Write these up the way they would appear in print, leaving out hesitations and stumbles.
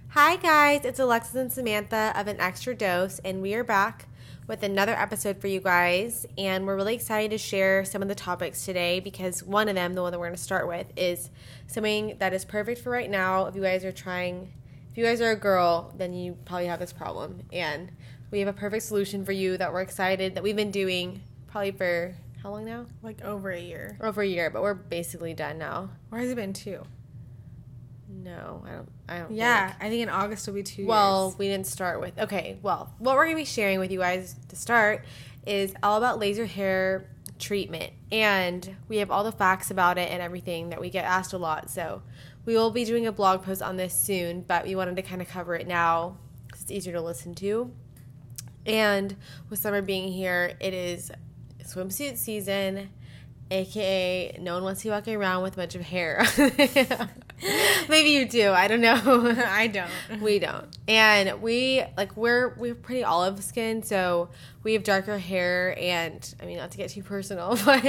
Hi guys, it's Alexis and Samantha of An Extra Dose, and we are back with another episode for you guys, and we're really excited to share some of the topics today because one of them, the one that we're going to start with, is something that is perfect for right now. If you guys are a girl, then you probably have this problem, and we have a perfect solution for you that we're excited that we've been doing probably for how long now? Like over a year. Over a year, but we're basically done now. Or has it been 2? No, I don't Yeah, think. I think in August will be 2 years. Well, we didn't start with... Okay, well, what we're going to be sharing with you guys to start is all about laser hair treatment. And we have all the facts about it and everything that we get asked a lot. So we will be doing a blog post on this soon, but we wanted to kind of cover it now because it's easier to listen to. And with summer being here, it is swimsuit season, aka no one wants you walking around with a bunch of hair. Maybe you do. I don't know. I don't. We don't. And we're pretty olive skin, so we have darker hair, and I mean, not to get too personal, but,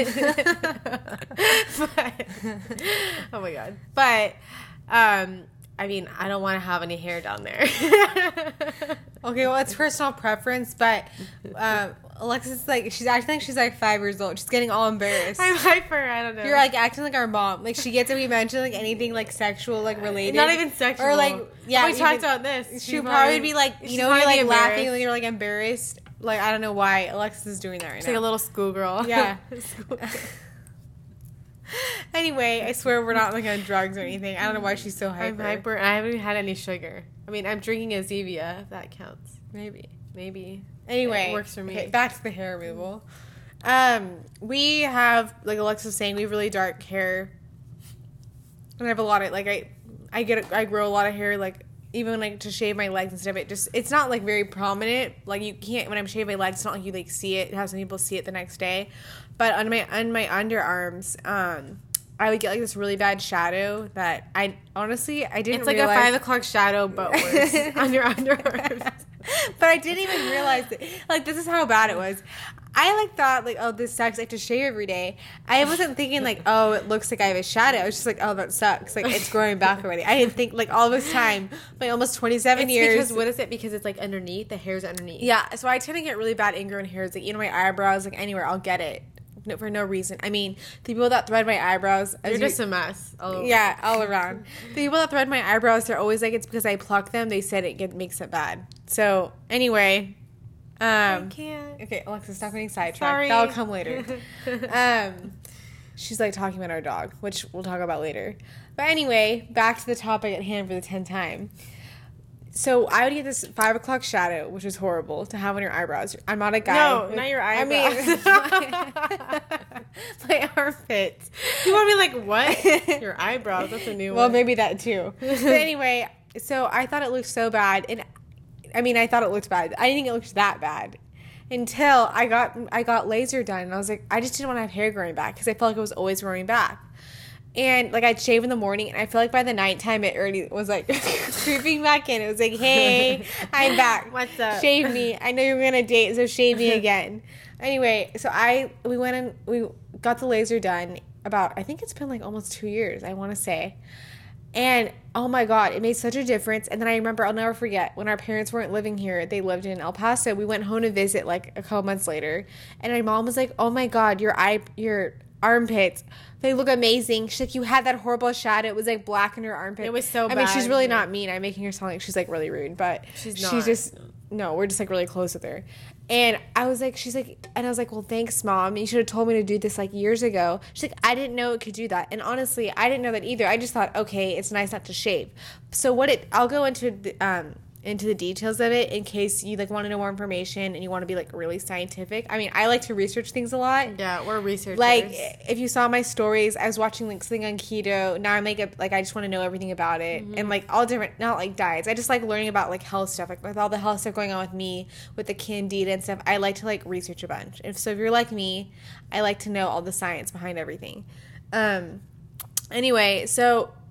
oh my god. But I mean, I don't want to have any hair down there. Okay, well, it's personal preference, but Alexis, she's acting like she's 5 years old. She's getting all embarrassed. I'm hyper. I don't know. You're acting like our mom. She gets if we mention anything sexual, related. Not even sexual. Or yeah, we talked about this. She'll probably be you're laughing and you're embarrassed. I don't know why Alexis is doing that right now. She's like a little schoolgirl. Yeah. Anyway, I swear we're not on drugs or anything. I don't know why she's so hyper. I'm hyper, and I haven't even had any sugar. I mean, I'm drinking a Zevia, if that counts. Maybe. Anyway, it works for me. Okay, back to the hair removal. We have, Alexis was saying, we have really dark hair. And I have a lot of, I grow a lot of hair, even to shave my legs and stuff. It's not very prominent. You can't, when I'm shaving my legs, it's not like you see it. Have some people see it the next day. But on my underarms, I would get this really bad shadow that I honestly didn't realize. It's a 5 o'clock shadow, but worse on your underarms. But I didn't even realize it. This is how bad it was. I thought oh, this sucks. I have to shave every day. I wasn't thinking oh, it looks like I have a shadow. I was just oh, that sucks. It's growing back already. I didn't think all this time, almost 27 years. Because what is it? Because it's underneath, the hair's underneath. Yeah. So I tend to get really bad ingrown hairs. My eyebrows, anywhere, I'll get it. No, for no reason. I mean, the people that thread my eyebrows... You're just a mess. All over. Yeah, all around. The people that thread my eyebrows, they're always it's because I pluck them. They said it makes it bad. So, anyway... I can't. Okay, Alexis, stop getting sidetracked. Sorry. That'll come later. She's talking about our dog, which we'll talk about later. But anyway, back to the topic at hand for the 10th time. So I would get this 5 o'clock shadow, which is horrible to have on your eyebrows. I'm not a guy. No, not your eyebrows. I mean, my armpits. You want to be what? Your eyebrows. That's a new one. Well, maybe that too. But anyway, so I thought it looked so bad. And I mean, I thought it looked bad. I didn't think it looked that bad until I got laser done. And I was I just didn't want to have hair growing back because I felt it was always growing back. And I'd shave in the morning, and I feel by the nighttime it already was creeping back in. It was hey, I'm back. What's up? Shave me. I know you're gonna date, so shave me again. Anyway, so we went and we got the laser done about, I think it's been almost 2 years, I want to say. And oh my god, it made such a difference. And then I remember, I'll never forget, when our parents weren't living here, they lived in El Paso. We went home to visit a couple months later, and my mom was oh my god, your armpits, they look amazing. She's you had that horrible shadow. It was black in her armpit. It was so bad. I mean, she's really not mean. I'm making her sound like she's really rude, but she's not. She's just, no, we're just really close with her. And I was she's and I was well, thanks, Mom. You should have told me to do this years ago. She's I didn't know it could do that. And honestly, I didn't know that either. I just thought, okay, it's nice not to shave. So I'll go into the details of it in case you want to know more information and you want to be really scientific. I mean, I like to research things a lot. Yeah, we're researchers. If you saw my stories, I was watching something on keto. Now I'm I just want to know everything about it. Mm-hmm. And all different, not diets. I just learning about health stuff. With all the health stuff going on with me, with the candida and stuff, I like to research a bunch. If you're like me, I like to know all the science behind everything. Anyway, so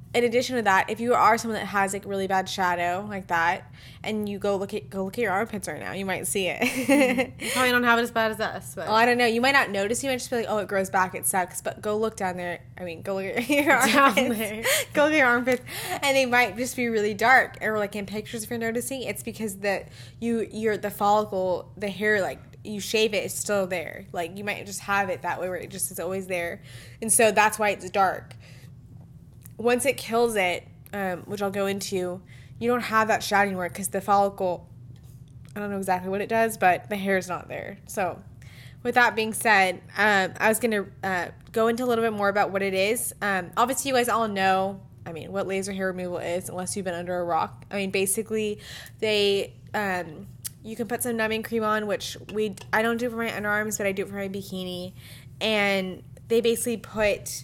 in addition to that, if you are someone that has like really bad shadow like that, and you go look at your armpits right now, you might see it. You probably don't have it as bad as us. But. Well, I don't know. You might not notice. You might just be like, "Oh, it grows back. It sucks." But go look down there. I mean, go look at your armpits. Go look at your armpits, and they might just be really dark. Or like in pictures, if you're noticing, it's because the follicle, the hair, like you shave it, it's still there. Like you might just have it that way, where it just is always there, and so that's why it's dark. Once it kills it, which I'll go into, you don't have that shadow anymore because the follicle, I don't know exactly what it does, but the hair is not there. So with that being said, I was going to go into a little bit more about what it is. Obviously, you guys all know, I mean, what laser hair removal is, unless you've been under a rock. I mean, basically, you can put some numbing cream on, which I don't do for my underarms, but I do it for my bikini. And they basically put...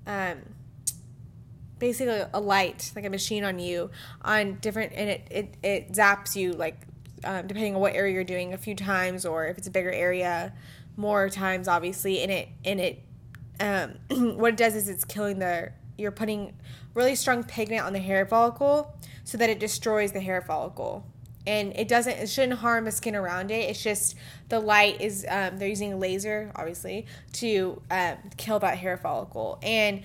basically a light, like a machine on you, on different, and it zaps you, like, depending on what area you're doing, a few times, or if it's a bigger area, more times, obviously, and it what it does is it's killing you're putting really strong pigment on the hair follicle so that it destroys the hair follicle. And it shouldn't harm the skin around it. It's just the light is, they're using a laser, obviously, to kill that hair follicle. And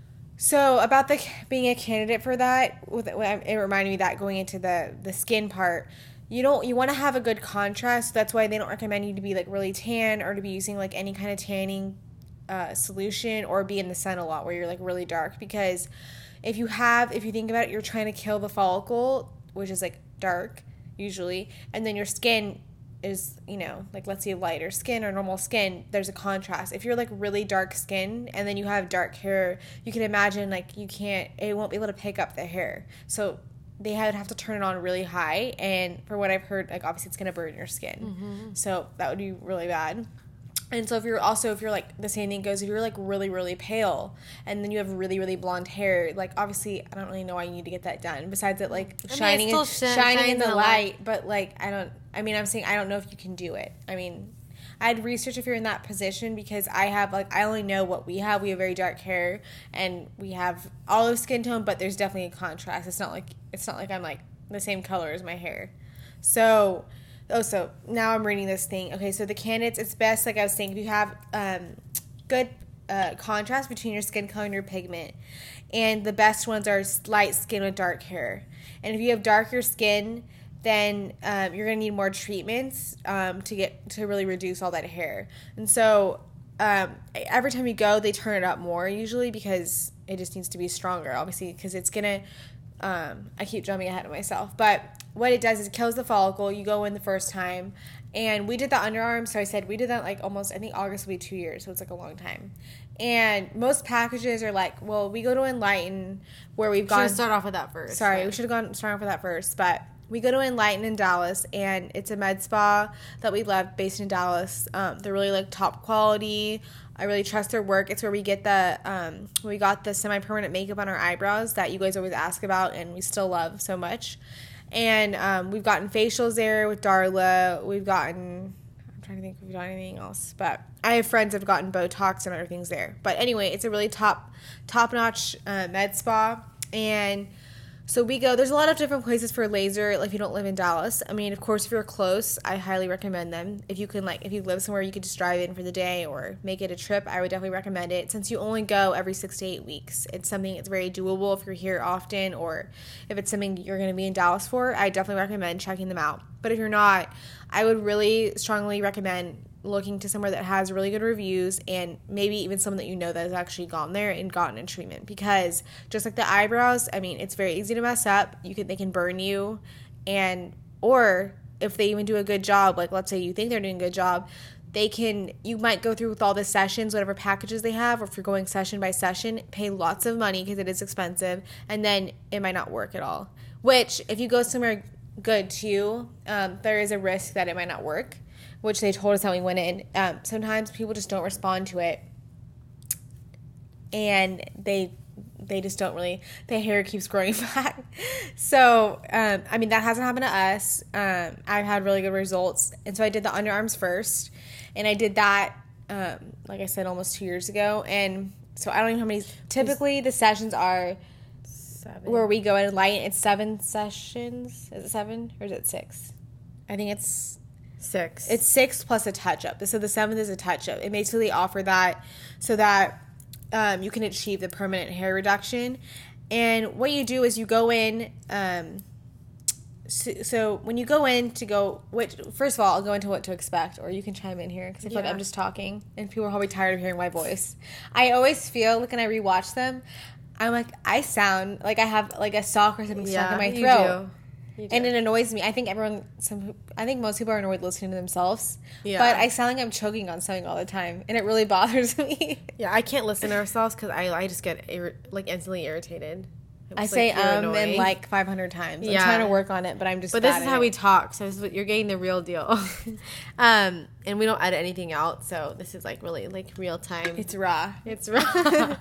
so about being a candidate for that, it reminded me that going into the skin part, you want to have a good contrast. That's why they don't recommend you to be like really tan or to be using like any kind of tanning solution or be in the sun a lot where you're like really dark. Because if you think about it, you're trying to kill the follicle, which is like dark usually, and then your skin is, like let's say lighter skin or normal skin, there's a contrast. If you're like really dark skin and then you have dark hair, you can imagine like it won't be able to pick up the hair. So they would have to turn it on really high, and for what I've heard, like obviously it's going to burn your skin. Mm-hmm. So that would be really bad. And so if you're like, the same thing goes, if you're like really, really pale and then you have really, really blonde hair, like obviously I don't really know why you need to get that done besides it like shining in the light. But like, I'm saying I don't know if you can do it. I mean, I'd research if you're in that position because I only know what we have. We have very dark hair and we have olive skin tone, but there's definitely a contrast. It's not like I'm like the same color as my hair. So now I'm reading this thing. Okay, so the candidates, it's best, like I was saying, if you have good contrast between your skin color and your pigment. And the best ones are light skin with dark hair. And if you have darker skin, then you're going to need more treatments to really reduce all that hair. And so every time you go, they turn it up more usually because it just needs to be stronger, obviously, because it's going to... I keep jumping ahead of myself, but what it does is it kills the follicle. You go in the first time, and we did the underarm, so I said we did that like almost, I think August will be 2 years, so it's like a long time. And most packages are like, well, we go to Enlighten, where we've gone... Should start off with that first. Sorry, we should have started off with that first, but we go to Enlighten in Dallas, and it's a med spa that we love based in Dallas. They're really like top quality. I really trust their work. It's where we get we got the semi-permanent makeup on our eyebrows that you guys always ask about and we still love so much. And we've gotten facials there with Darla. I'm trying to think if we've done anything else. But I have friends that have gotten Botox and other things there. But anyway, it's a really top-notch med spa. And so we go, there's a lot of different places for laser, like if you don't live in Dallas. I mean, of course, if you're close, I highly recommend them. If you live somewhere, you could just drive in for the day or make it a trip, I would definitely recommend it. Since you only go every 6 to 8 weeks, it's something that's very doable if you're here often, or if it's something you're going to be in Dallas for, I definitely recommend checking them out. But if you're not, I would really strongly recommend looking to somewhere that has really good reviews and maybe even someone that you know that has actually gone there and gotten a treatment, because just like the eyebrows, I mean, it's very easy to mess up. They can burn you, or if they even do a good job, like let's say you think they're doing a good job, you might go through with all the sessions, whatever packages they have, or if you're going session by session, pay lots of money because it is expensive, and then it might not work at all. Which, if you go somewhere good too, there is a risk that it might not work, which they told us how we went in. Sometimes people just don't respond to it, and they just don't really, their hair keeps growing back. So, I mean, that hasn't happened to us. I've had really good results, and so I did the underarms first, and I did that, like I said, almost 2 years ago, and so I don't even know how many, typically the sessions are 7. where we go and enlighten. It's 7 sessions. Is it 7 or is it 6? I think it's 6. It's 6 plus a touch-up. So the 7th is a touch-up. It basically offer that so that you can achieve the permanent hair reduction. And what you do is you go in... So when you go in to go... First of all, I'll go into what to expect, or you can chime in here, because I feel like I'm just talking, and people are probably tired of hearing my voice. I always feel, like, when I rewatch them, I'm like, I sound like I have, like, a sock or something stuck in my throat. You do. And it annoys me. I think most people are annoyed listening to themselves. Yeah. But I sound like I'm choking on something all the time, and it really bothers me. Yeah, I can't listen to ourselves because I just get instantly irritated. I say and like 500 times. I'm trying to work on it, but I'm just. But this is how we talk, so this is what you're getting the real deal. And we don't edit anything out, so this is like really like real time. It's raw. It's raw.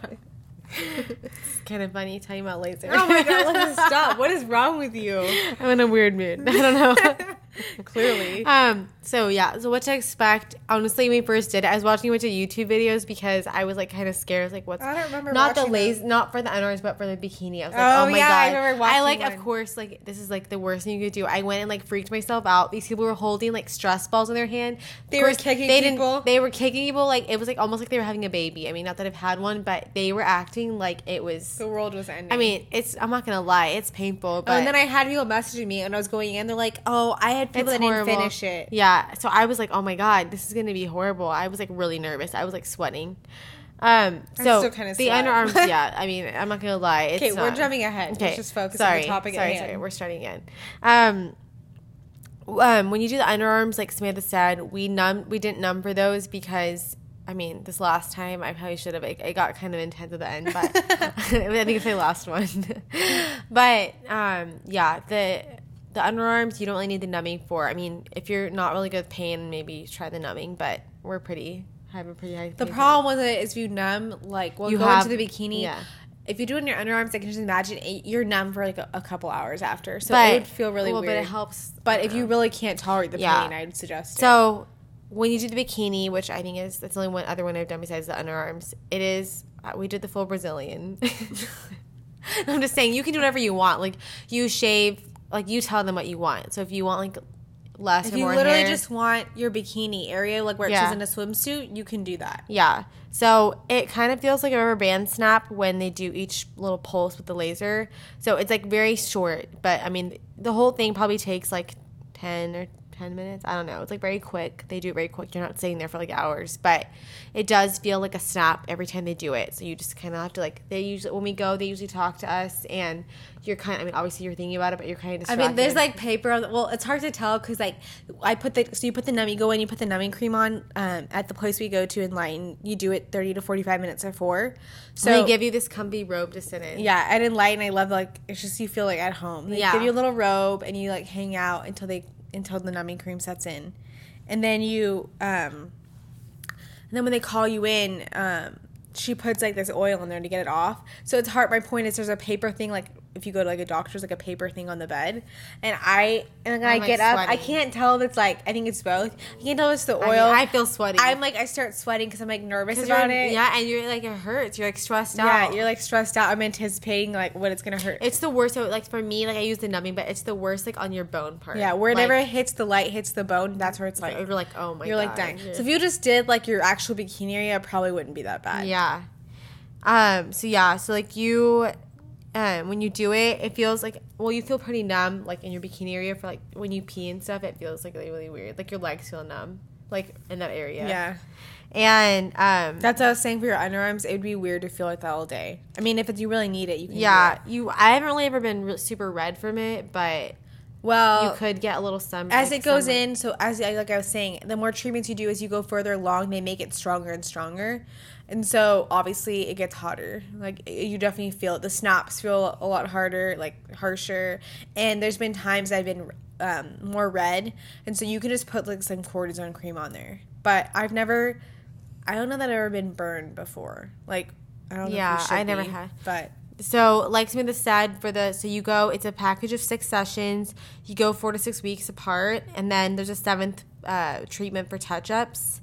It's kind of funny talking about laser. Oh my god, let's stop. What is wrong with you? I'm in a weird mood. I don't know. Clearly. So what to expect. Honestly, when we first did it, I was watching a bunch of YouTube videos because I was like kind of scared. I was like, what's... I don't remember not the laser, not for the underarms, but for the bikini. I was like, oh my god. I remember watching one. Of course, like, this is like the worst thing you could do. I went and like freaked myself out. These people were holding like stress balls in their hand. They were kicking people. They were kicking people. Like, it was like almost like they were having a baby. I mean, not that I've had one, but they were acting like it was... The world was ending. I mean, I'm not gonna lie, it's painful. But and then I had people messaging me, and I was going in. They're like, "Oh, I had people that didn't finish it." Yeah, so I was like, "Oh my god, this is gonna be horrible." I was like really nervous. I was like sweating. So still kind of the underarms. Yeah, I mean, I'm not gonna lie. Okay, we're jumping ahead. Okay, let's just focus on the topic at hand. Sorry, we're starting again. When you do the underarms, like Samantha said, we didn't numb for those because. I mean, this last time, I probably should have. It got kind of intense at the end, but I think it's my last one. But, yeah, the underarms, you don't really need the numbing for. I mean, if you're not really good with pain, maybe try the numbing, but have a pretty high pain. The problem with it is if you numb, like, go into the bikini. Yeah. If you do it in your underarms, I can just imagine you're numb for like a couple hours after. So it would feel really weird. But it helps. But if you really can't tolerate the pain, I would suggest it. So... When you do the bikini, which I think that's the only one other one I've done besides the underarms, it is, we did the full Brazilian. I'm just saying, you can do whatever you want. Like, you shave, like, you tell them what you want. So if you want, like, less or more hair. If you literally just want your bikini area, like where it's in a swimsuit, you can do that. Yeah. So it kind of feels like a rubber band snap when they do each little pulse with the laser. So it's, like, very short. But, I mean, the whole thing probably takes, like, 10 minutes. I don't know. It's like very quick. They do it very quick. You're not sitting there for like hours, but it does feel like a snap every time they do it. So you just kind of have to like, when we go, they usually talk to us and you're kind of, I mean, obviously you're thinking about it, but you're kind of distracted. I mean, there's like paper on well, it's hard to tell because like you put the numbing, go in, you put the numbing cream on at the place we go to Enlighten. You do it 30 to 45 minutes before. So they give you this comfy robe to sit in. Yeah. At Enlighten, I love like, it's just, you feel like at home. They give you a little robe and you like hang out until the numbing cream sets in. And then and then when they call you in, she puts like this oil in there to get it off. So it's hard. My point is there's a paper thing, like if you go to like a doctor's, like a paper thing on the bed. And then I get up, I can't tell if it's like, I think it's both. I can't tell if it's the oil. I feel sweaty. I'm like, I start sweating because I'm like nervous about it. Yeah, and you're like, it hurts. You're like stressed out. Yeah, you're like stressed out. I'm anticipating like what it's going to hurt. It's the worst. So like for me, like I use the numbing, but it's the worst like on your bone part. Yeah, whenever it hits the light, hits the bone, that's where it's like. You're like, oh my god. You're like dying. So if you just did like your actual bikini area, it probably wouldn't be that bad. Yeah. So like you... when you do it, it feels like, well, you feel pretty numb, like, in your bikini area for, like, when you pee and stuff, it feels, like, really, really weird. Like, your legs feel numb, like, in that area. Yeah. And, that's what I was saying for your underarms. It would be weird to feel like that all day. I mean, if you really need it, you can do it. I haven't really ever been super red from it, but... Well, you could get a little sunburn. As it goes in, so like I was saying, the more treatments you do as you go further along, they make it stronger and stronger. And so, obviously, it gets hotter. Like, you definitely feel it. The snaps feel a lot harder, like, harsher. And there's been times I've been more red. And so, you can just put, like, some cortisone cream on there. But I don't know that I've ever been burned before. Like, I don't know if you should I never have. But... So, like Samantha said, so you go, it's a package of 6 sessions. You go 4 to 6 weeks apart. And then there's a 7th treatment for touch-ups.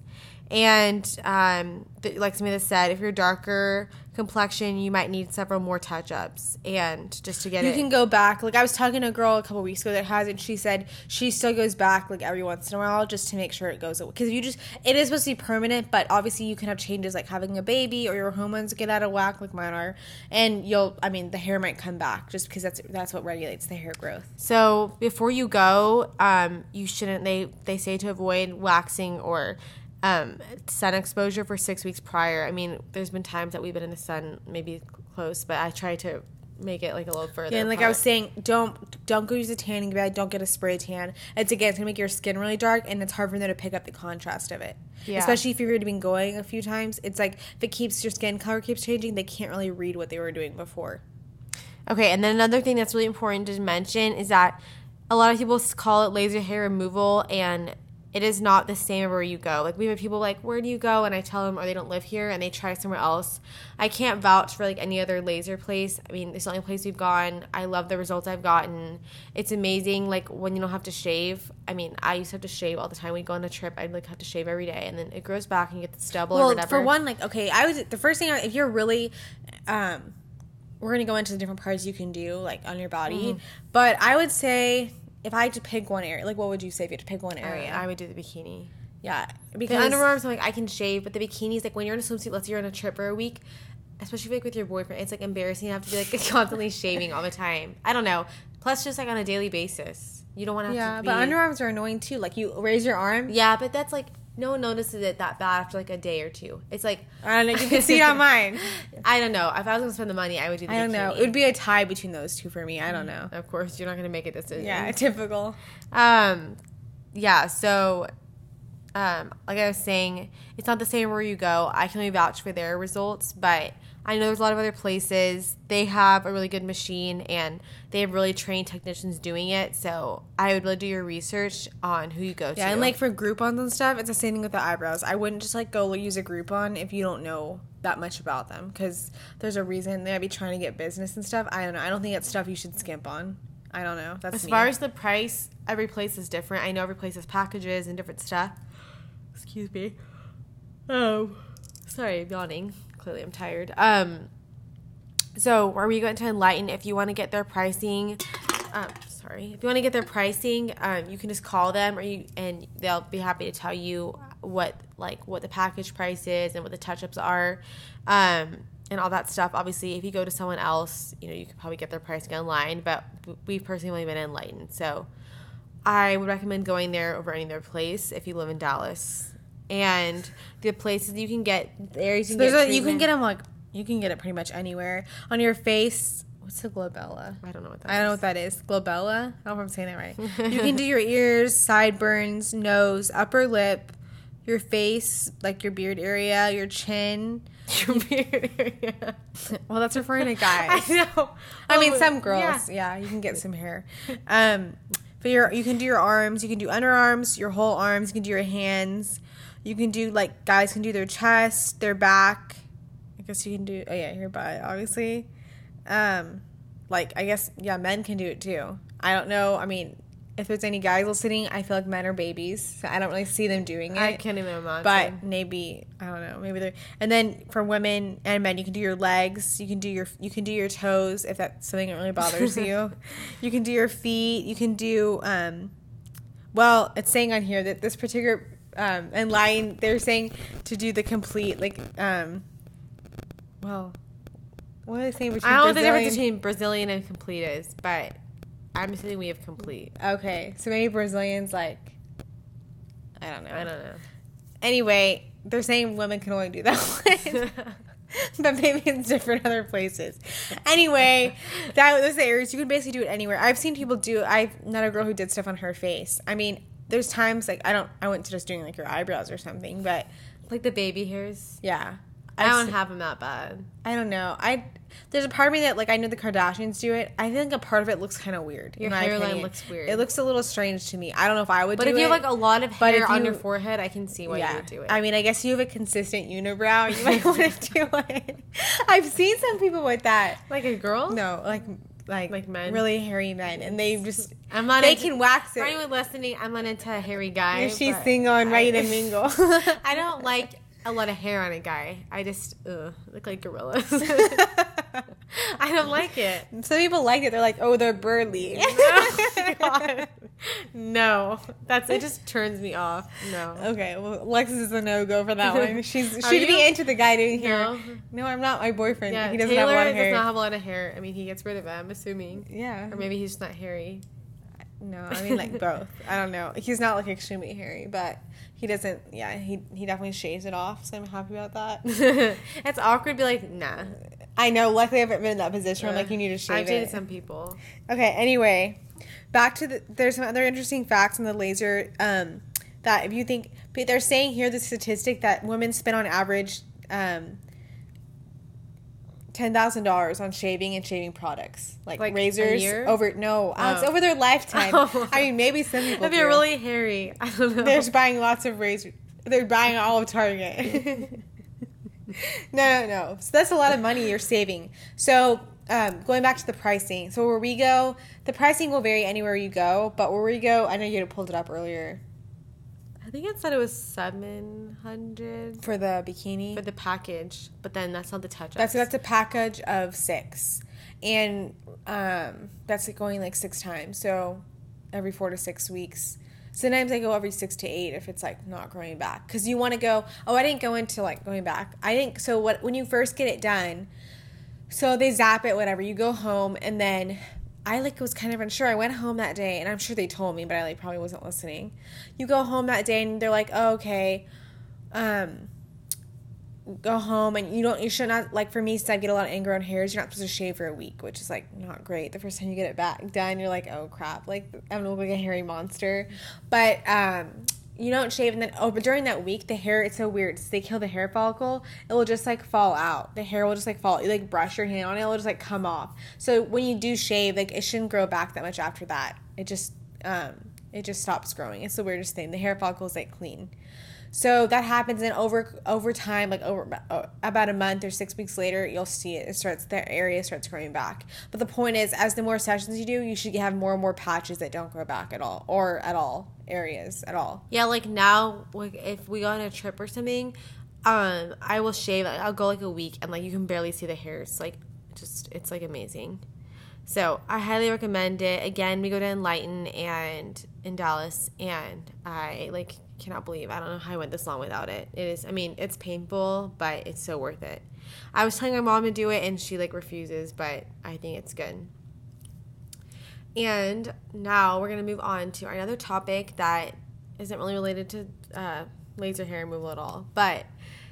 And like Samantha said, if you're darker complexion, you might need several more touch-ups, and just to get you can go back. Like I was talking to a girl a couple weeks ago that has it, and she said she still goes back like every once in a while just to make sure it goes away. Because it is supposed to be permanent, but obviously you can have changes like having a baby or your hormones get out of whack like mine are, and the hair might come back just because that's what regulates the hair growth. So before you go, you shouldn't. They say to avoid waxing or sun exposure for 6 weeks prior. I mean, there's been times that we've been in the sun, maybe close, but I try to make it like a little further. Yeah, and like apart. I was saying, don't go use a tanning bed. Don't get a spray tan. It's gonna make your skin really dark, and it's hard for them to pick up the contrast of it. Yeah. Especially if you've already been going a few times. It's like if it keeps your skin color keeps changing, they can't really read what they were doing before. Okay, and then another thing that's really important to mention is that a lot of people call it laser hair removal, and it is not the same everywhere you go. Like, we have people like, where do you go? And I tell them, or they don't live here, and they try somewhere else. I can't vouch for, like, any other laser place. I mean, it's the only place we've gone. I love the results I've gotten. It's amazing, like, when you don't have to shave. I mean, I used to have to shave all the time. We'd go on a trip. I'd, like, have to shave every day, and then it grows back, and you get the stubble or whatever. For one, like, okay, the first thing, if you're really, we're going to go into the different parts you can do, like, on your body. But I would say, if I had to pick one area, like, what would you say if you had to pick one area? I would do the bikini. Yeah. Because the underarms, I'm like, I can shave, but the bikinis, like, when you're in a swimsuit, let's say you're on a trip for a week, especially, like, with your boyfriend, it's, like, embarrassing to have to be, like, constantly shaving all the time. I don't know. Plus, just, like, on a daily basis. You don't want to have to be... Yeah, but underarms are annoying, too. Like, you raise your arm. Yeah, but that's, like... No one notices it that bad after, like, a day or two. It's like... I don't know. You can see it on mine. I don't know. If I was going to spend the money, I would do the bikini. I don't know. It would be a tie between those two for me. I don't know. Of course, you're not going to make a decision. Yeah, typical. Yeah, so... like I was saying, it's not the same where you go. I can only vouch for their results, but I know there's a lot of other places. They have a really good machine, and they have really trained technicians doing it. So I would really do your research on who you go to. Yeah, and like for Groupons and stuff, it's the same thing with the eyebrows. I wouldn't just like go use a Groupon if you don't know that much about them, because there's a reason they might be trying to get business and stuff. I don't know. I don't think that's stuff you should skimp on. I don't know. That's as far as the price, every place is different. I know every place has packages and different stuff. Excuse me. Oh, sorry, I'm yawning. Clearly, I'm tired. So are we going to Enlighten? If you want to get their pricing, if you want to get their pricing, you can just call them, and they'll be happy to tell you what the package price is and what the touch-ups are, and all that stuff. Obviously, if you go to someone else, you could probably get their pricing online. But we've personally only been Enlighten, so I would recommend going there over any other place if you live in Dallas. And the places you can get there, you can get it pretty much anywhere. On your face, what's the glabella? I don't know what that is. I don't know what that is. Glabella? I don't know if I'm saying that right. You can do your ears, sideburns, nose, upper lip, your face, like your beard area, your chin. Your beard area. Well, that's referring to guys. I know. I mean, some girls. Yeah, you can get some hair. But you can do your arms. You can do underarms, your whole arms. You can do your hands. You can do, like, guys can do their chest, their back. I guess you can do, your butt, obviously. Men can do it, too. I don't know. I mean, if there's any guys listening, I feel like men are babies, so I don't really see them doing it. I can't even imagine. But maybe, I don't know, maybe they're... And then for women and men, you can do your legs. You can do your toes, if that's something that really bothers you. You can do your feet. You can do... it's saying on here that this particular... Enlighten, they're saying to do the complete, like, what are they saying between I don't know what the difference between Brazilian and complete is, but I'm assuming we have complete. Okay, so maybe Brazilians, like, I don't know. Anyway, they're saying women can only do that one. But maybe it's different other places. Anyway, those areas, you can basically do it anywhere. I've seen people I've met a girl who did stuff on her face. I mean, there's times, like, I went to just doing, like, your eyebrows or something, but... Like the baby hairs? Yeah. I don't have them that bad. I don't know. There's a part of me that, like, I know the Kardashians do it. I think a part of it looks kind of weird. Your hairline looks weird. It looks a little strange to me. I don't know if I would do it. But if you have, like, a lot of hair on your forehead, I can see why you would do it. I mean, I guess you have a consistent unibrow. You might want to do it. I've seen some people with that. Like a girl? No, like like men. really hairy men, and they just I'm not they into, can wax for it. anyone listening, I'm not into a hairy guy. She's but single and ready to mingle. I don't like a lot of hair on a guy. I just look like gorillas. I don't like it. Some people like it. They're like, oh, they're burly. Oh, God. No, it just turns me off. No. Okay, well, Alexis is a no-go for that one. She'd you? be into the guy doing hair. No. No, I'm not. My boyfriend. Yeah, He doesn't Taylor have a lot of hair. does not have a lot of hair. I mean, he gets rid of it, I'm assuming. Yeah. Or maybe he's just not hairy. No, I mean like both. I don't know. He's not like extremely hairy, but he doesn't. Yeah, he definitely shaves it off. So I'm happy about that. It's awkward to be like, nah. I know. Luckily, I haven't been in that position. Where I'm like, you need to shave I've dated it. some people. Okay. Anyway, back to there's some other interesting facts on the laser. That if you think, but they're saying here the statistic that women spend on average $10,000 on shaving and shaving products like razors a year? It's over their lifetime. Oh. I mean, maybe some people If you're really hairy, I don't know. they're just buying lots of razors. They're buying all of Target. No. So that's a lot of money you're saving. So going back to the pricing. So where we go, the pricing will vary anywhere you go. But where we go, I know you had pulled it up earlier. I think it said it was $700 For the bikini? for the package, but then that's not the touch-ups. That's a package of 6. And that's going like 6 times. So every 4 to 6 weeks. Sometimes I go every 6 to 8 if it's like not growing back. Because you want to go, I didn't go into like going back. When you first get it done, so they zap it, whatever. You go home and then I was kind of unsure. I went home that day, and I'm sure they told me, but I probably wasn't listening. You go home that day, and they're like, "Oh, okay, go home, and you should not, like for me, so I get a lot of ingrown hairs. You're not supposed to shave for a week, which is like not great. The first time you get it back done, you're like, oh crap, like I'm gonna look like a hairy monster. But you don't shave, and then but during that week, the hair, it's so weird. So they kill the hair follicle, it will just like fall out. The hair will just like fall. You like brush your hand on it, it'll just like come off. So when you do shave, like it shouldn't grow back that much after that. It just stops growing. It's the weirdest thing. The hair follicle is like clean. So that happens, and over time, like about a month or 6 weeks later, you'll see it. The area starts growing back. But the point is, as the more sessions you do, you should have more and more patches that don't grow back at all, or at all areas at all. Yeah, like now, like if we go on a trip or something, I will shave. I'll go like a week, and like you can barely see the hairs. Like, it's like amazing. So I highly recommend it. Again, we go to Enlighten and in Dallas, and I cannot believe I don't know how I went this long without it. It is, I mean, it's painful, but it's so worth it. I was telling my mom to do it, and she refuses, but I think it's good. And now we're gonna move on to another topic that isn't really related to laser hair removal at all, but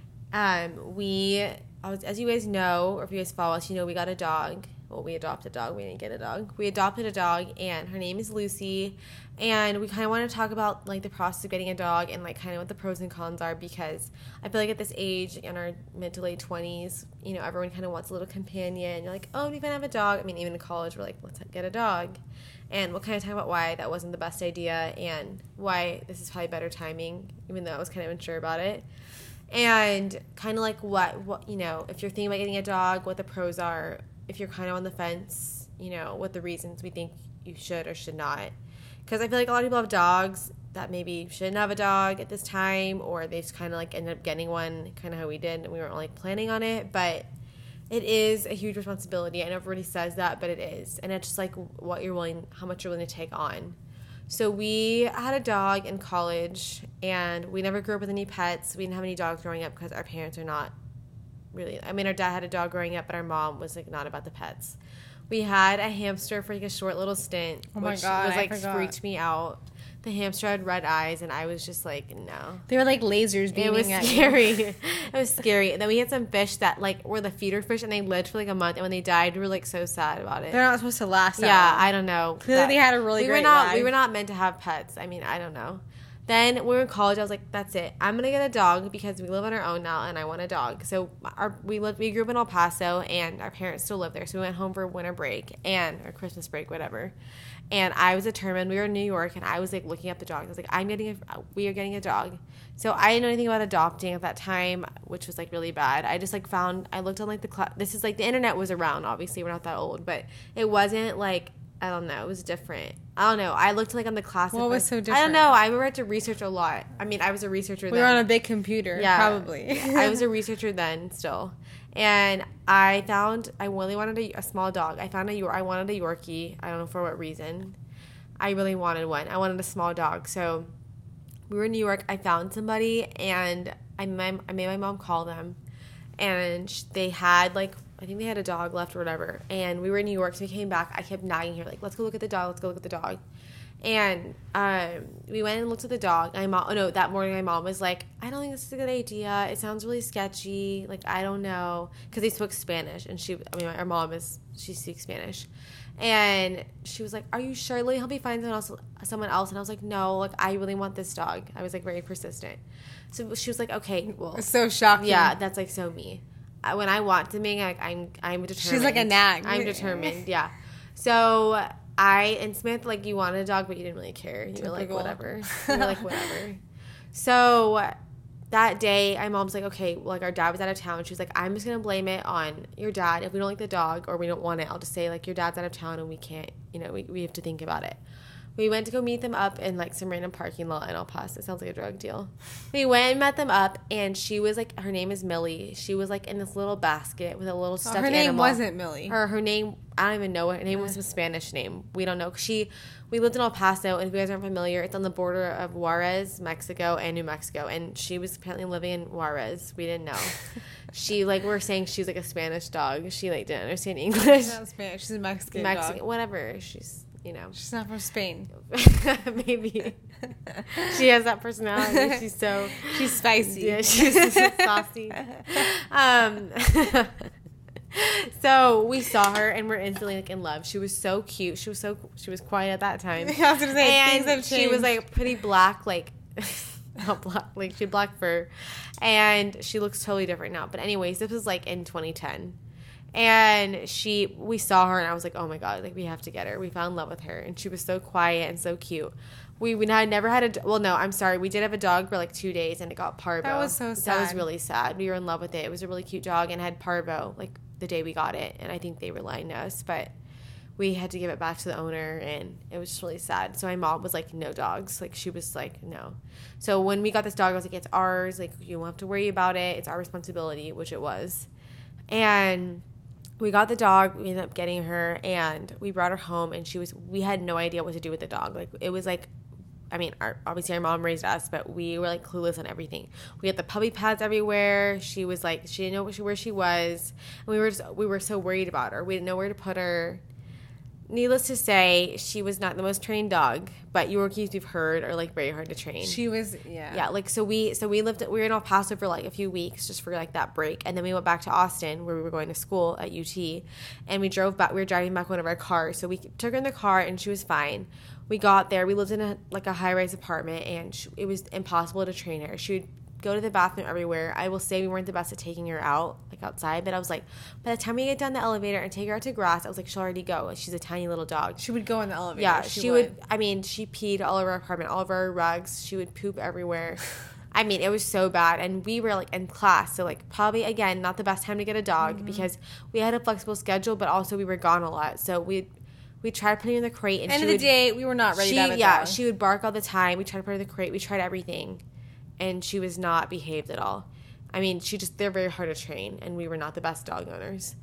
as you guys know, or if you guys follow us, you know we got a dog. Well, we adopted a dog. We didn't get a dog. We adopted a dog, and her name is Lucy. And we kind of want to talk about the process of getting a dog and kind of what the pros and cons are, because I feel like at this age, in our mid to late 20s, everyone kind of wants a little companion. You're like, oh, we can have a dog. I mean, even in college, we're like, let's get a dog. And we'll kind of talk about why that wasn't the best idea and why this is probably better timing, even though I was kind of unsure about it. And kind of what if you're thinking about getting a dog, what the pros are. If you're kind of on the fence, what the reasons we think you should or should not. Because I feel like a lot of people have dogs that maybe shouldn't have a dog at this time, or they just kind of ended up getting one, kind of how we did, and we weren't planning on it. But it is a huge responsibility. I know everybody says that, but it is. And it's just how much you're willing to take on. So we had a dog in college, and we never grew up with any pets. We didn't have any dogs growing up because our parents are not really. I mean, our dad had a dog growing up, but our mom was not about the pets. We had a hamster for a short little stint, which freaked me out. The hamster had red eyes, and I was just no. They were like lasers beaming at you. It was scary. It was scary. And then we had some fish that were the feeder fish, and they lived for a month. And when they died, we were so sad about it. They're not supposed to last that Yeah, long. I don't know. Clearly, they had a really great life. We were not meant to have pets. I mean, I don't know. Then when we were in college, I was like, that's it. I'm going to get a dog because we live on our own now and I want a dog. So we grew up in El Paso and our parents still live there. So we went home for winter break or Christmas break, whatever. And I was determined. We were in New York and I was like looking up the dogs. I was like, we are getting a dog. So I didn't know anything about adopting at that time, which was like really bad. I just like I looked on like this is like the internet was around. Obviously, we're not that old, but it wasn't like, I don't know. It was different. I don't know. I looked like on the classified. What was so different? I don't know. I remember I had to research a lot. I mean, I was a researcher then. We were on a big computer, probably. I was a researcher then still. And I really wanted a small dog. I wanted a Yorkie. I don't know for what reason. I really wanted one. I wanted a small dog. So we were in New York. I found somebody and I made my mom call them. And they had like, I think they had a dog left or whatever. And we were in New York, so we came back. I kept nagging her, like, let's go look at the dog. Let's go look at the dog. And we went and looked at the dog. That morning my mom was like, I don't think this is a good idea. It sounds really sketchy. Like, I don't know. Because they spoke Spanish. And our mom she speaks Spanish. And she was like, are you sure? Let me help me find someone else. And I was like, no, like, I really want this dog. I was like very persistent. So she was like, okay, well. It's so shocking. Yeah, that's like so me. When I want something, like, I'm determined. She's like a nag. I'm determined, yeah. So and Samantha, like, you wanted a dog, but you didn't really care. You were like, whatever. So that day, my mom's like, okay, well, like, our dad was out of town. She was like, I'm just going to blame it on your dad. If we don't like the dog or we don't want it, I'll just say, like, your dad's out of town and we can't, we have to think about it. We went to go meet them up in, like, some random parking lot in El Paso. It sounds like a drug deal. We went and met them up, and she was, like, her name is Millie. She was, like, in this little basket with a little stuffed animal. Her name wasn't Millie. Her name, I don't even know what her name was. Some Spanish name. We don't know. We lived in El Paso, and if you guys aren't familiar, it's on the border of Juarez, Mexico, and New Mexico. And she was apparently living in Juarez. We didn't know. She, like, we're saying she's, like, a Spanish dog. She, like, didn't understand English. She's not Spanish. She's a Mexican dog. Whatever. She's... She's not from Spain. Maybe. She has that personality. She's spicy. Yeah, she's saucy. So we saw her and we're instantly like in love. She was so cute. She was quiet at that time. I was gonna say, and things have changed. She was like pretty black, like not black, like she had black fur, and she looks totally different now. But anyways, this was like in 2010. And we saw her, and I was like, oh my God, like, we have to get her. We fell in love with her, and she was so quiet and so cute. We had never had well, no, I'm sorry. We did have a dog for like 2 days, and it got parvo. That was so sad. That was really sad. We were in love with it. It was a really cute dog, and had parvo, like, the day we got it, and I think they were lying to us, but we had to give it back to the owner, and it was just really sad. So my mom was like, no dogs. Like, she was like, no. So when we got this dog, I was like, it's ours. Like, you won't have to worry about it. It's our responsibility, which it was. And... we got the dog, we ended up getting her, and we brought her home, and we had no idea what to do with the dog. Like, it was like, I mean, obviously our mom raised us, but we were like clueless on everything. We had the puppy pads everywhere. She was like, she didn't know where she was. And we were so worried about her. We didn't know where to put her. Needless to say, she was not the most trained dog, but Yorkies we've heard are like very hard to train. She was, yeah. Yeah, like we were in El Paso for like a few weeks just for like that break, and then we went back to Austin where we were going to school at UT, and we drove back. We were driving back one of our cars, so we took her in the car and she was fine. We got there. We lived in a high-rise apartment, and it was impossible to train her. She would go to the bathroom everywhere. I will say we weren't the best at taking her out, like outside, but I was like, by the time we get down the elevator and take her out to grass, I was like, she'll already go. She's a tiny little dog. She would go in the elevator. Yeah, she would. I mean, she peed all over our apartment, all over our rugs. She would poop everywhere. I mean, it was so bad. And we were like in class, so like probably, again, not the best time to get a dog because we had a flexible schedule, but also we were gone a lot. So we tried putting her in the crate. And end of the day, we were not ready to have a dog. Yeah, she would bark all the time. We tried to put her in the crate. We tried everything. And she was not behaved at all. I mean, they're very hard to train, and we were not the best dog owners.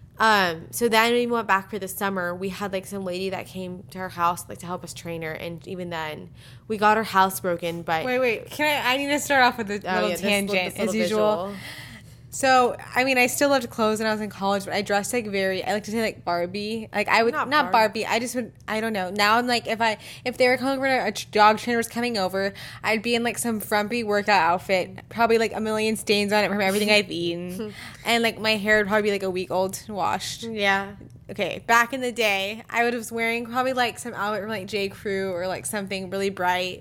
So then when we went back for the summer, we had like some lady that came to our house like to help us train her, and even then we got her house broken. But wait, I need to start off with a little tangent this as usual. Visual. So, I mean, I still loved clothes when I was in college, but I dressed like I like to say like Barbie. Like I would, not Barbie. I just would, I don't know. Now I'm like, if they were coming over, a dog trainer was coming over, I'd be in like some frumpy workout outfit, probably like a million stains on it from everything I've eaten. And like my hair would probably be like a week old washed. Yeah. Okay, back in the day, I was wearing probably like some outfit from like J. Crew or like something really bright.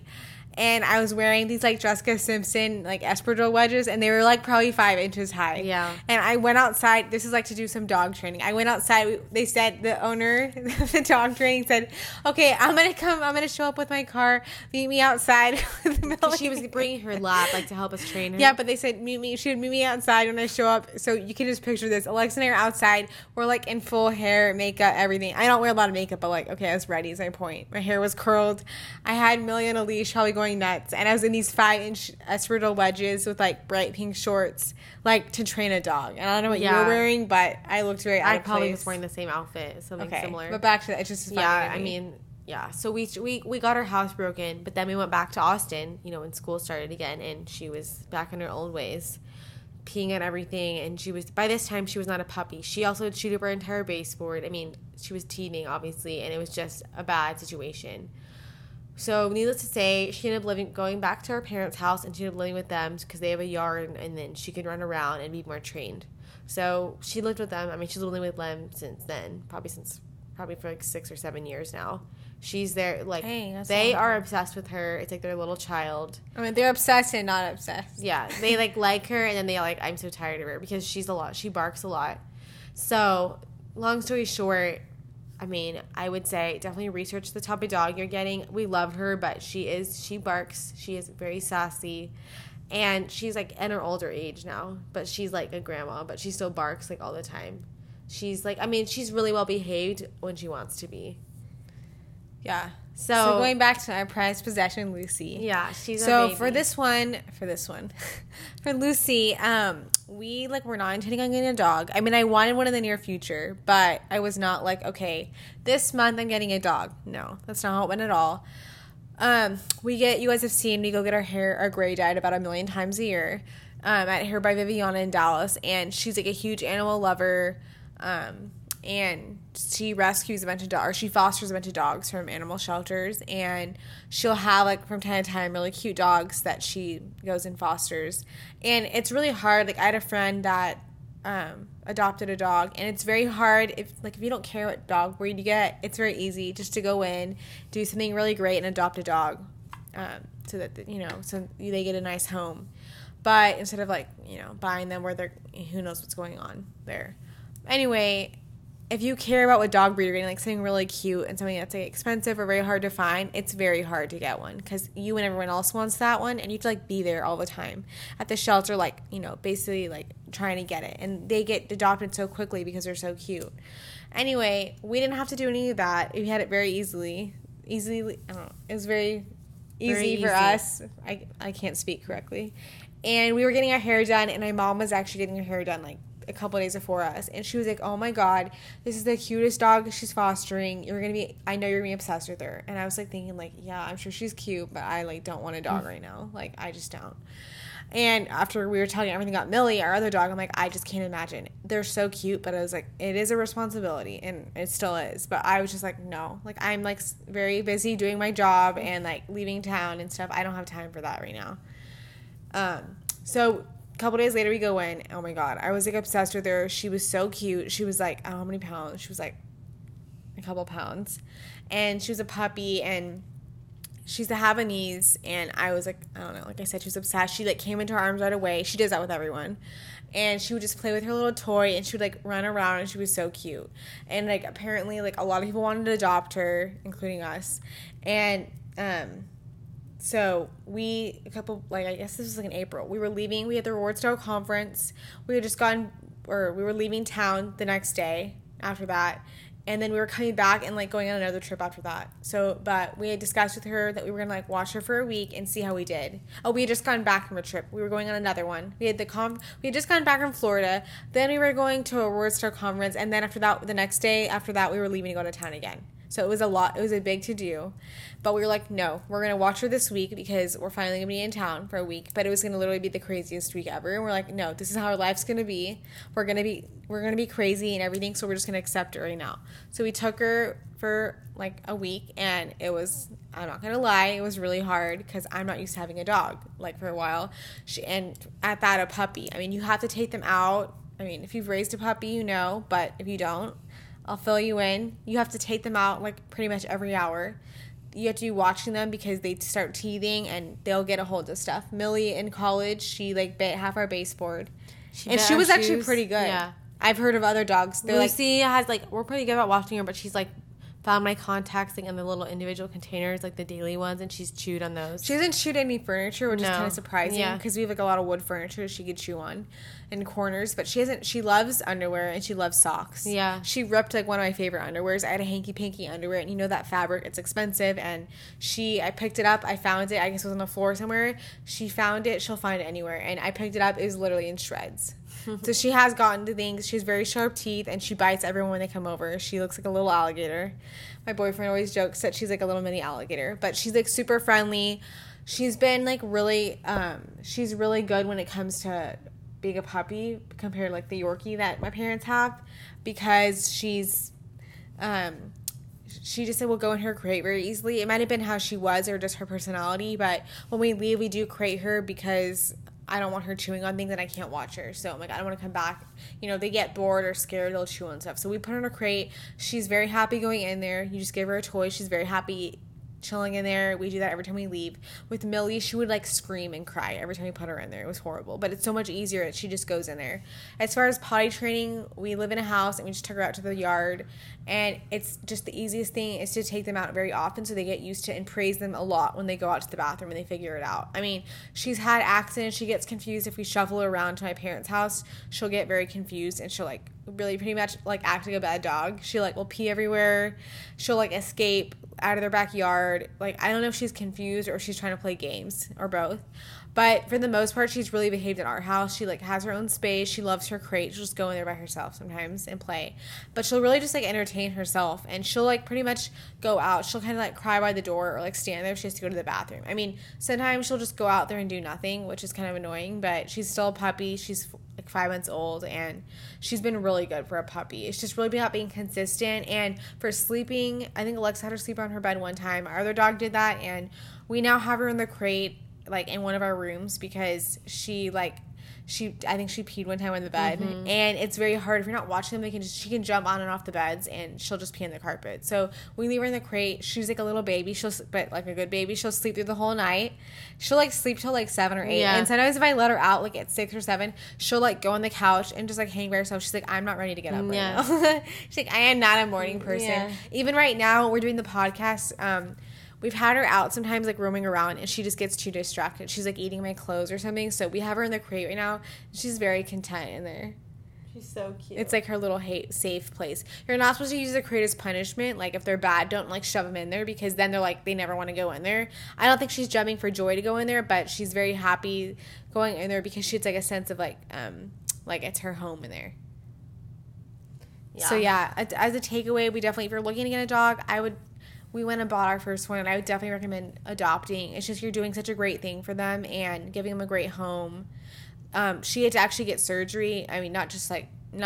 and I was wearing these like Jessica Simpson like espadrille wedges, and they were like probably 5 inches high. Yeah. And I went outside. This is like to do some dog training. I went outside. They said, the owner of the dog training said, "Okay, I'm gonna show up with my car. Meet me outside." She was bringing her lap like to help us train her. Yeah, but they said she would meet me outside when I show up. So you can just picture this. Alexa and I are outside. We're like in full hair, makeup, everything. I don't wear a lot of makeup, but like, okay, I was ready is my point. My hair was curled. I had Millie on a leash, probably going nuts. And I was in these 5-inch espadrille wedges with like bright pink shorts, like to train a dog. And I don't know what you were wearing, but I looked very out of place. I probably was wearing the same outfit, something similar. But back to that, it's just funny. Yeah, I mean, yeah. So we got our house broken, but then we went back to Austin, you know, when school started again, and she was back in her old ways, peeing at everything. And she was, by this time, she was not a puppy. She also had chewed up her entire baseboard. I mean, she was teething, obviously, and it was just a bad situation. So needless to say, she ended up going back to her parents' house, and she ended up living with them because they have a yard, and then she could run around and be more trained. So she lived with them. I mean, she's living with them since then, probably for like 6 or 7 years now. She's there, like, they are obsessed with her. It's like their little child. I mean, they're obsessed and not obsessed. Yeah, they like her, and then they like, I'm so tired of her because she's a lot. She barks a lot. So, long story short, I mean, I would say definitely research the type of dog you're getting. We love her, but she barks. She is very sassy. And she's like in her older age now, but she's like a grandma, but she still barks like all the time. She's like, I mean, she's really well behaved when she wants to be. Yeah. So going back to our prized possession, Lucy. Yeah, she's so a baby. for Lucy, we like were not intending on getting a dog. I mean, I wanted one in the near future, but I was not like, okay, this month I'm getting a dog. No, that's not how it went at all. You guys have seen, we go get our gray dyed about 1 million times a year at Hair by Viviana in Dallas, and she's like a huge animal lover, and she rescues a bunch of dogs, or she fosters a bunch of dogs from animal shelters, and she'll have like from time to time really cute dogs that she goes and fosters. And it's really hard. Like I had a friend that adopted a dog, and it's very hard if you don't care what dog breed you get, it's very easy just to go in, do something really great and adopt a dog, so that so they get a nice home. But instead of buying them where they're, who knows what's going on there. Anyway, if you care about what dog breed you're getting, like something really cute and something that's like expensive or very hard to find, it's very hard to get one because you and everyone else wants that one, and you have to like be there all the time at the shelter, basically like trying to get it, and they get adopted so quickly because they're so cute. Anyway, we didn't have to do any of that. We had it very easily. I don't know. It was very easy for us. I can't speak correctly. And we were getting our hair done, and my mom was actually getting her hair done like a couple of days before us, and she was like, oh my god, this is the cutest dog she's fostering. I know you're gonna be obsessed with her. And I was like thinking like, yeah, I'm sure she's cute, but I like don't want a dog right now. Like I just don't. And after we were telling everything about Millie, our other dog, I'm like, I just can't imagine. They're so cute, but I was like, it is a responsibility, and it still is. But I was just like, no. Like I'm like very busy doing my job and like leaving town and stuff. I don't have time for that right now. So a couple days later we go in. Oh my god, I was like obsessed with her. She was so cute. She was like, I don't know how many pounds. She was like a couple pounds, and she was a puppy, and she's a Havanese. And I was like, I don't know, like I said, she was obsessed. She like came into our arms right away. She does that with everyone, and she would just play with her little toy, and she would like run around, and she was so cute. And like apparently like a lot of people wanted to adopt her, including us. And so I guess this was like in April. We were leaving. We had the Reward Star conference. We were leaving town the next day after that. And then we were coming back and like going on another trip after that. So, but we had discussed with her that we were going to like watch her for a week and see how we did. Oh, we had just gone back from a trip. We were going on another one. We had just gone back from Florida. Then we were going to a Reward Star conference. And then after that, the next day after that, we were leaving to go to town again. So it was a lot. It was a big to-do. But we were like, no, we're going to watch her this week because we're finally going to be in town for a week. But it was going to literally be the craziest week ever. And we're like, no, this is how our life's going to be. We're going to be crazy and everything, so we're just going to accept it right now. So we took her for like a week, and it was, I'm not going to lie, it was really hard because I'm not used to having a dog like for a while. And at that, a puppy. I mean, you have to take them out. I mean, if you've raised a puppy, you know, but if you don't, I'll fill you in. You have to take them out like pretty much every hour. you have to be watching them because they start teething and they'll get a hold of stuff. Millie in college, she like bit half our baseboard. And she was actually pretty good. Yeah. I've heard of other dogs. They're Lucy has like, we're pretty good about watching her, but she's like found my contacts like in the little individual containers, like the daily ones, and she's chewed on those. She doesn't chew any furniture, which is kind of surprising because we have like a lot of wood furniture she could chew on in corners. But she loves underwear and she loves socks. Yeah. She ripped like one of my favorite underwears. I had a hanky panky underwear, and you know that fabric, it's expensive. And I picked it up. I found it. I guess it was on the floor somewhere. She found it. She'll find it anywhere. And I picked it up. It was literally in shreds. So she has gotten to things. She has very sharp teeth, and she bites everyone when they come over. She looks like a little alligator. My boyfriend always jokes that she's like a little mini alligator, but she's like super friendly. She's been like really, she's really good when it comes to being a puppy compared to like the Yorkie that my parents have, because she just said we'll go in her crate very easily. It might have been how she was or just her personality, but when we leave, we do crate her because I don't want her chewing on things and I can't watch her. So I'm like, I don't want to come back. You know, they get bored or scared, they'll chew on stuff. So we put her in a crate. She's very happy going in there. You just give her a toy. She's very happy chilling in there. We do that every time we leave. With Millie, she would like scream and cry every time we put her in there. It was horrible, but it's so much easier that she just goes in there. As far as potty training, we live in a house and we just took her out to the yard, and it's just the easiest thing is to take them out very often so they get used to and praise them a lot when they go out to the bathroom and they figure it out. I mean, she's had accidents. She gets confused. If we shuffle her around to my parents' house, she'll get very confused and she'll like really pretty much like act like a bad dog. She like will pee everywhere. She'll like escape out of their backyard. Like, I don't know if she's confused or if she's trying to play games or both. But for the most part, she's really behaved in our house. She, like, has her own space. She loves her crate. She'll just go in there by herself sometimes and play. But she'll really just, like, entertain herself. And she'll, like, pretty much go out. She'll kind of, like, cry by the door or, like, stand there if she has to go to the bathroom. I mean, sometimes she'll just go out there and do nothing, which is kind of annoying. But she's still a puppy. She's, like, 5 months old. And she's been really good for a puppy. It's just really about being consistent. And for sleeping, I think Alexa had her sleep on her bed one time. Our other dog did that. And we now have her in the crate, like in one of our rooms, because I think she peed one time on the bed. Mm-hmm. And it's very hard if you're not watching them. She can jump on and off the beds and she'll just pee on the carpet. So we leave her in the crate. She's like a little baby, but like a good baby, she'll sleep through the whole night. She'll like sleep till like 7 or 8. Yeah. And sometimes if I let her out like at 6 or 7, she'll like go on the couch and just like hang by herself. She's like, I'm not ready to get up right now. She's like, I am not a morning person. Yeah. Even right now we're doing the podcast, we've had her out sometimes, like, roaming around, and she just gets too distracted. She's, like, eating my clothes or something. So we have her in the crate right now. She's very content in there. She's so cute. It's, like, her little safe place. You're not supposed to use the crate as punishment. Like, if they're bad, don't, like, shove them in there, because then they're, like, they never want to go in there. I don't think she's jumping for joy to go in there, but she's very happy going in there because she has, like, a sense of, like it's her home in there. Yeah. So, yeah, as a takeaway, we definitely, if you're looking to get a dog, we went and bought our first one, and I would definitely recommend adopting. It's just you're doing such a great thing for them and giving them a great home. She had to actually get surgery. I mean, not just like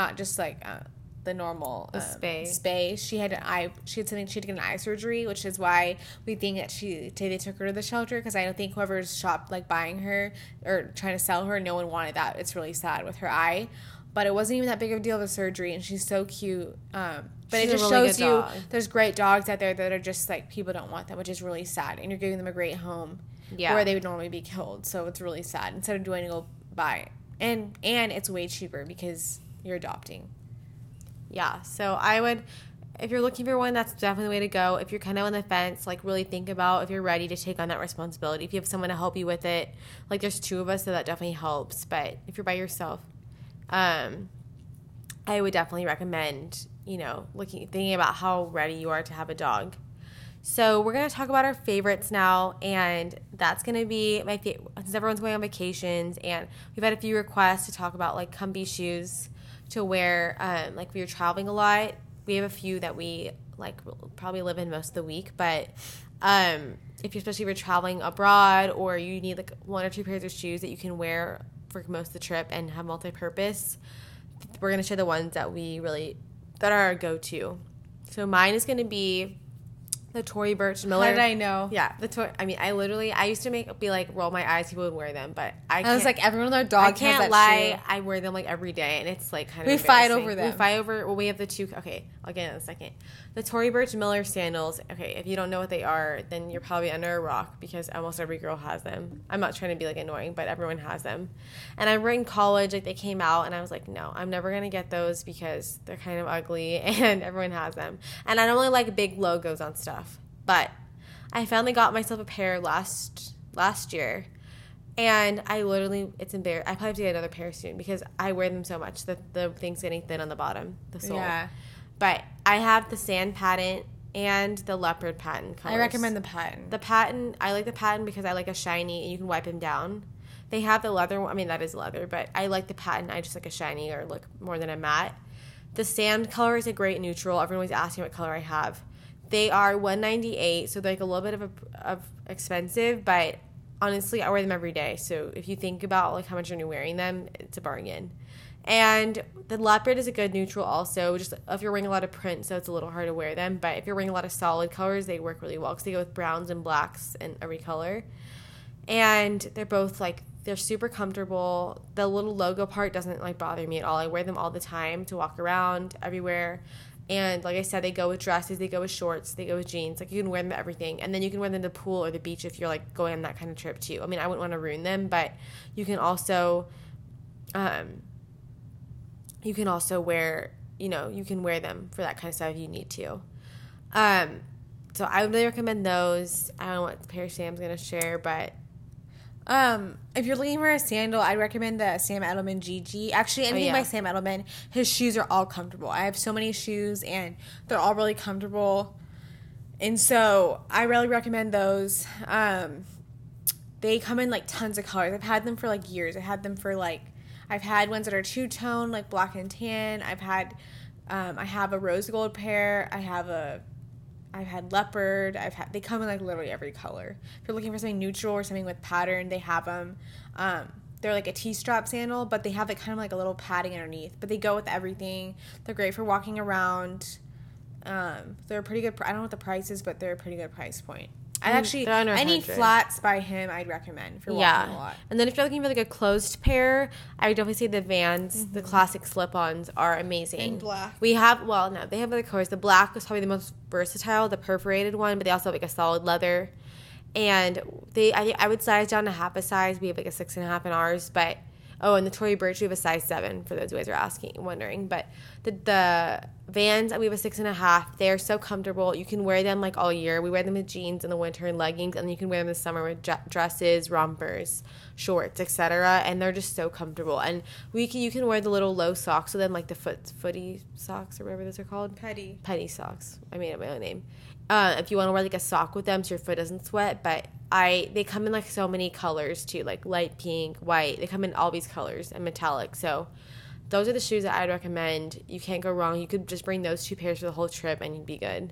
the normal spay. She had something. She had to get an eye surgery, which is why we think that they took her to the shelter, because I don't think whoever's like buying her or trying to sell her, no one wanted that. It's really sad with her eye. But it wasn't even that big of a deal of a surgery, and she's so cute. But it just shows you there's great dogs out there that are just like, people don't want them, which is really sad. And you're giving them a great home where they would normally be killed. So it's really sad. Instead of doing to go buy. And it's way cheaper because you're adopting. Yeah. So I would, if you're looking for one, that's definitely the way to go. If you're kind of on the fence, like, really think about if you're ready to take on that responsibility. If you have someone to help you with it, like, there's 2 of us, so that definitely helps. But if you're by yourself, I would definitely recommend, thinking about how ready you are to have a dog. So we're going to talk about our favorites now, and that's going to be my favorite, since everyone's going on vacations, and we've had a few requests to talk about, like, comfy shoes to wear, like, we were traveling a lot. We have a few that we, like, probably live in most of the week, but especially if you're traveling abroad, or you need, like, 1 or 2 pairs of shoes that you can wear for most of the trip and have multi-purpose, we're going to share the ones that are our go-to. So mine is going to be The Tory Burch Miller. How did I know? Yeah, I used to roll my eyes. People would wear them, but I was like, everyone with their dog. I can't lie. I wear them like every day, and it's like kind of. We fight over them. We fight over. Well, we have the two. Okay, I'll get in a second. The Tory Burch Miller sandals. Okay, if you don't know what they are, then you're probably under a rock because almost every girl has them. I'm not trying to be like annoying, but everyone has them. And I remember in college, like they came out, and I was like, no, I'm never gonna get those because they're kind of ugly, and everyone has them. And I don't really like big logos on stuff, but I finally got myself a pair last year. And I literally, it's embarrassing. I probably have to get another pair soon because I wear them so much that the thing's getting thin on the bottom, the sole. Yeah. But I have the sand patent and the leopard patent colors. I recommend the patent. The patent, I like the patent because I like a shiny and you can wipe them down. They have the leather one. I mean, that is leather, but I like the patent. I just like a shiny or look more than a matte. The sand color is a great neutral. Everyone always asks me what color I have. They are $198, so they're like a little bit of expensive, but honestly, I wear them every day. So if you think about like how much you're wearing them, it's a bargain. And the leopard is a good neutral also, just if you're wearing a lot of print, so it's a little hard to wear them. But if you're wearing a lot of solid colors, they work really well because they go with browns and blacks in every color. And they're both like, they're super comfortable. The little logo part doesn't like bother me at all. I wear them all the time to walk around everywhere. And like I said, they go with dresses, they go with shorts, they go with jeans. Like you can wear them to everything. And then you can wear them to the pool or the beach if you're like going on that kind of trip too. I mean, I wouldn't want to ruin them, but you can also wear, you can wear them for that kind of stuff if you need to. So I would really recommend those. I don't know what pair Sam's going to share, but if you're looking for a sandal, I recommend the Sam Edelman GG. Actually, anything by Sam Edelman. His shoes are all comfortable. I have so many shoes, and they're all really comfortable. And so I really recommend those. They come in, like, tons of colors. I've had them for, like, years. I've had ones that are two-tone, like black and tan. I have a rose gold pair. I've had leopard. They come in like literally every color. If you're looking for something neutral or something with pattern, they have them. They're like a T-strap sandal, but they have like kind of like a little padding underneath. But they go with everything. They're great for walking around. They're a pretty good. I don't know what the price is, but they're a pretty good price point. Any flats by him, I'd recommend for walking a lot. And then if you're looking for like a closed pair, I would definitely say the Vans, the classic slip-ons are amazing. In black. They have other colors. The black is probably the most versatile, the perforated one, but they also have like a solid leather. And I would size down to half a size. We have like a 6.5 in ours, but and the Tory Burch, we have a size 7 for those who guys are wondering. But the Vans, we have a 6.5. They are so comfortable. You can wear them like all year. We wear them with jeans in the winter and leggings, and you can wear them in the summer with dresses, rompers, shorts, etc. And they're just so comfortable. And you can wear the little low socks with them, like the footy socks or whatever those are called. Petty socks. I made up my own name. If you want to wear like a sock with them so your foot doesn't sweat, but they come in like so many colors too, like light pink, white. They come in all these colors and metallic. So those are the shoes that I'd recommend. You can't go wrong. You could just bring those 2 pairs for the whole trip and you'd be good.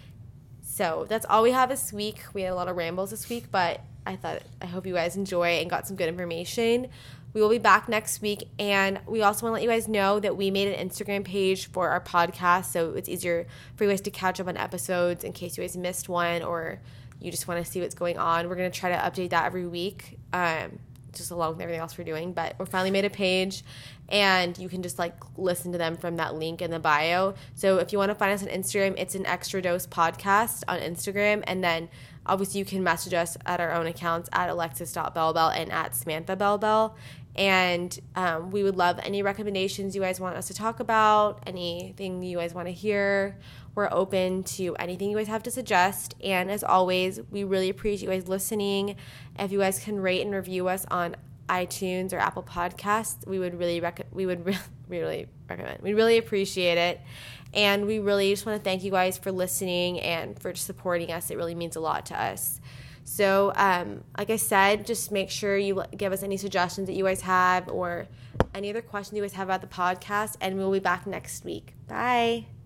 So that's all we have this week. We had a lot of rambles this week, but I hope you guys enjoy and got some good information. We will be back next week, and we also want to let you guys know that we made an Instagram page for our podcast, so it's easier for you guys to catch up on episodes in case you guys missed one or you just want to see what's going on. We're going to try to update that every week, just along with everything else we're doing, but we finally made a page, and you can just like listen to them from that link in the bio. So if you want to find us on Instagram, it's an Extra Dose Podcast on Instagram, and then obviously you can message us at our own accounts at alexis.bellbell and at samantha'bellbell. And we would love any recommendations you guys want us to talk about, anything you guys want to hear. We're open to anything you guys have to suggest. And as always, we really appreciate you guys listening. If you guys can rate and review us on iTunes or Apple Podcasts, we would really recommend. We really appreciate it. And we really just want to thank you guys for listening and for supporting us. It really means a lot to us. So, like I said, just make sure you give us any suggestions that you guys have or any other questions you guys have about the podcast, and we'll be back next week. Bye.